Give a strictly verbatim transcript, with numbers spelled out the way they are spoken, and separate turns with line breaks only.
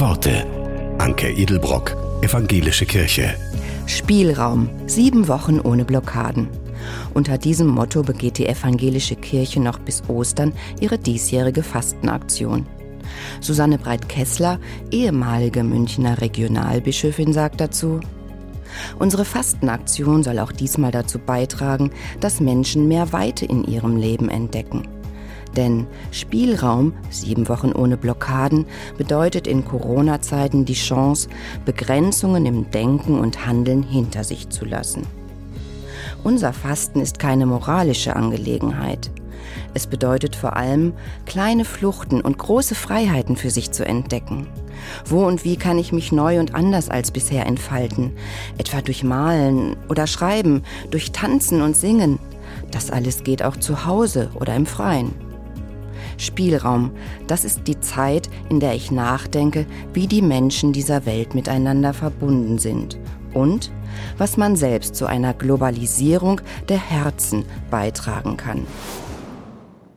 Worte. Anke Edelbrock, Evangelische Kirche.
Spielraum, sieben Wochen ohne Blockaden. Unter diesem Motto begeht die Evangelische Kirche noch bis Ostern ihre diesjährige Fastenaktion. Susanne Breit-Kessler, ehemalige Münchner Regionalbischöfin, sagt dazu: Unsere Fastenaktion soll auch diesmal dazu beitragen, dass Menschen mehr Weite in ihrem Leben entdecken. Denn Spielraum, sieben Wochen ohne Blockaden, bedeutet in Corona-Zeiten die Chance, Begrenzungen im Denken und Handeln hinter sich zu lassen. Unser Fasten ist keine moralische Angelegenheit. Es bedeutet vor allem, kleine Fluchten und große Freiheiten für sich zu entdecken. Wo und wie kann ich mich neu und anders als bisher entfalten? Etwa durch Malen oder Schreiben, durch Tanzen und Singen. Das alles geht auch zu Hause oder im Freien. Spielraum, das ist die Zeit, in der ich nachdenke, wie die Menschen dieser Welt miteinander verbunden sind und was man selbst zu einer Globalisierung der Herzen beitragen kann.